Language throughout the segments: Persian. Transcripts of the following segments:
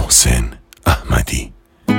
محسن احمدی.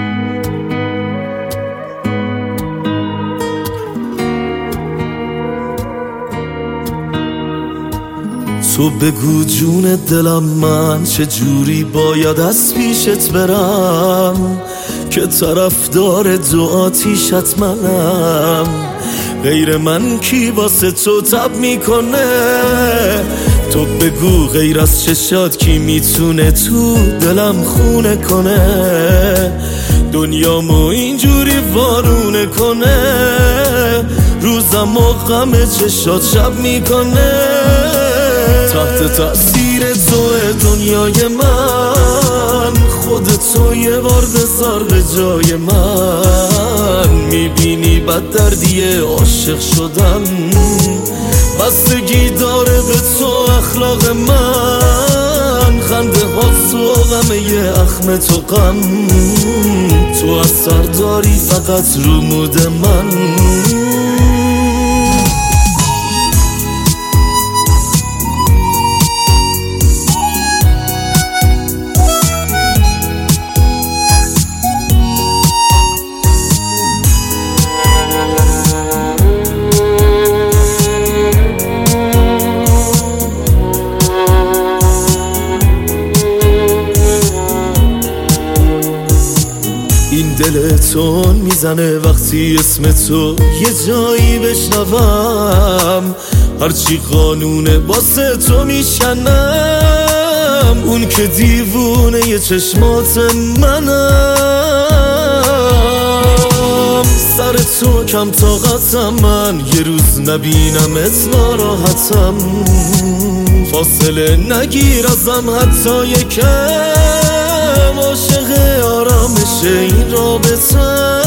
تو بگو جون دلم من چه جوری باید از پیشت برم که طرفدار دو آتیشت منم. غیر من کی واسه تو تب میکنه؟ تو بگو غیر از چشات کی میتونه تو دلم خونه کنه؟ دنیامو اینجوری وارونه کنه، روزم و غم چشات شب میکنه. تحت تأثیر توه دنیای من، خودتو یه بار بذار به جای من. میبینی بد دردیه عاشق شدن، بستگی داره به تو اخلاق من. خنده ها تو غمه اخم تو غم، تو اثر داری فقط رو مود من. این دل تون میزنه وقتی اسم تو یه جایی بشنوم، هرچی قانونه واسه تو میشنم. اون که دیوونه یه چشمات منم، سر تو کم طاقتم من، یه روز نبینمت ناراحتم. فاصله نگیر ازم حتی یکم، عاشق آرامش این رابطم.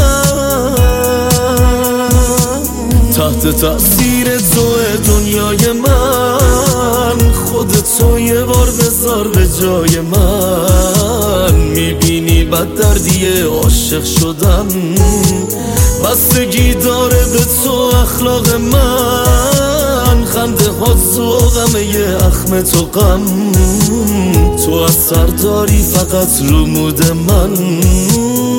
تحت تأثیر توه دنیای من، خودتو یه بار بذار به جای من. میبینی بد دردیه عاشق شدن، بستگی داره به تو اخلاق من. خنده ها تو غمه اخم تو غم، تو اثر داری فقط رو مود من.